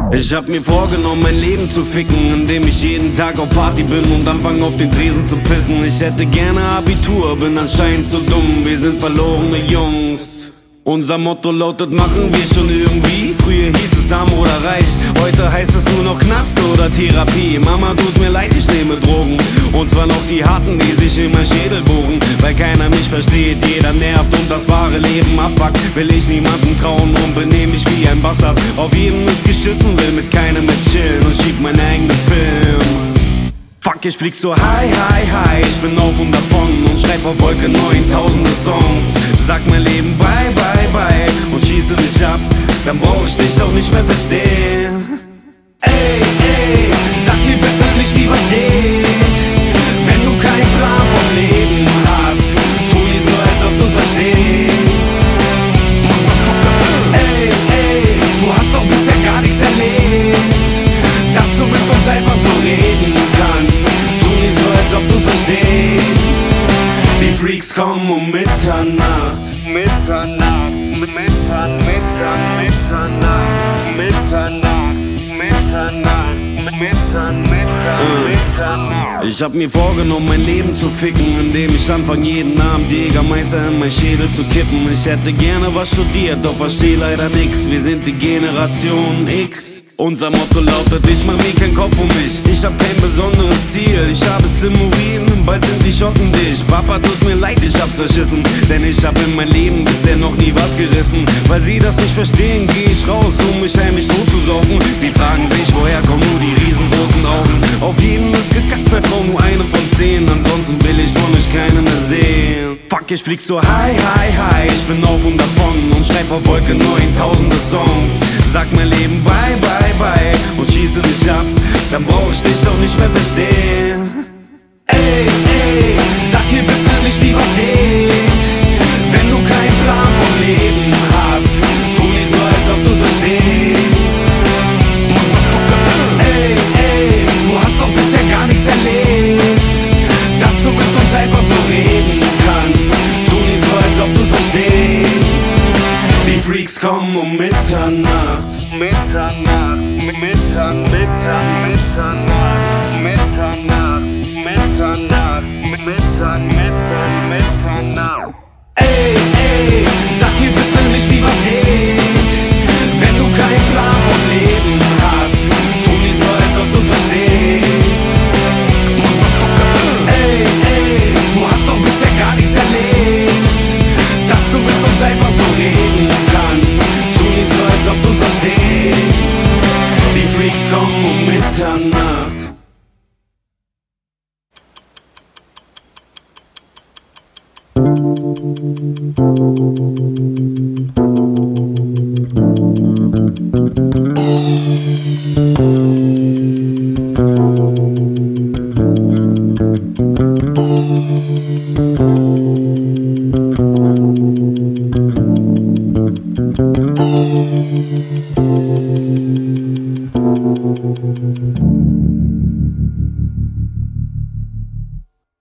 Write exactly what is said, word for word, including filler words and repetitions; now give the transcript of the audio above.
Ich hab mir vorgenommen, mein Leben zu ficken, indem ich jeden Tag auf Party bin und anfange auf den Tresen zu pissen. Ich hätte gerne Abitur, bin anscheinend zu dumm, wir sind verlorene Jungs. Unser Motto lautet, machen wir schon irgendwie. Früher hieß es arm oder reich, heute heißt es nur noch Knast oder Therapie. Mama, tut mir leid, ich nehme Drogen, und zwar noch die harten, die sich in mein Schädel bohren. Weil keiner mich versteht, jeder nervt und das wahre Leben abfuckt. Will ich niemanden trauen und benehm mich wie ein Bastard. Auf jeden ist geschissen, will mit keinem mit chillen und schieb meinen eigenen Film. Fuck, ich flieg so high, high, high. Ich bin auf und davon und schreib auf Wolke neun tausende Songs. Sag mein Leben bye, bye, bye und schieße mich ab, dann brauch ich dich auch nicht mehr verstehen. Ey, ey, sag mir bitte nicht, wie was geht. Wenn du keinen Plan vom Leben hast, tu nie so, als ob du's verstehst. Ey, ey, du hast doch bisher gar nichts erlebt, dass du mit uns einfach so reden kannst. Tu nie so, als ob du's verstehst. Die Freaks kommen um Mitternacht. Mitternacht, Mitternacht, Mitternacht, Mitternacht, Mitternacht, Mitternacht, Mitternacht. Ich hab mir vorgenommen, mein Leben zu ficken, indem ich anfange, jeden Abend Jägermeister in mein Schädel zu kippen. Ich hätte gerne was studiert, doch versteh leider nix. Wir sind die Generation X. Unser Motto lautet, ich mach mir keinen Kopf um mich. Ich hab kein besonderes Ziel, ich hab es im Urin, bald sind die Schotten dich. Papa, tut mir leid, ich hab's verschissen, denn ich hab in mein Leben bisher noch nie was gerissen. Weil sie das nicht verstehen, geh ich raus, um mich heimlich tot zu saufen. Sie fragen sich, woher kommen nur die riesengroßen Augen. Auf jeden ist gekackt, vertrau nur einem von zehn, ansonsten will ich von euch keinen mehr sehen. Fuck, ich flieg so high, high, high. Ich bin auf und davon und schreib auf Wolke neun tausende Songs. Sag mein Leben bye, bye, bye und schieße mich ab, dann brauch ich dich auch nicht mehr verstehen. Ey, ey, sag mir bitte nicht, wie was geht. Wenn du keinen Plan vom Leben hast, tu nie so, als ob du's verstehst. Ey, ey, du hast doch bisher gar nichts erlebt, dass du mit uns einfach so reden kannst. Tu nie so, als ob du's verstehst. Die Freaks kommen um Mitternacht. Mitternacht, Mitternacht, Mitternacht, Mitternacht, Mitternacht, Mitternacht, Mitternacht, Mitternacht. Ey, ey, sag mir bitte nicht, wie was geht. Wenn du keinen Plan vom Leben hast, tu nie so, als ob du's verstehst. Ey, ey, du hast doch bisher gar nichts erlebt, dass du mit uns einfach so reden kannst. Tu nie so, als ob du's verstehst. Die Freaks kommen um Mitternacht.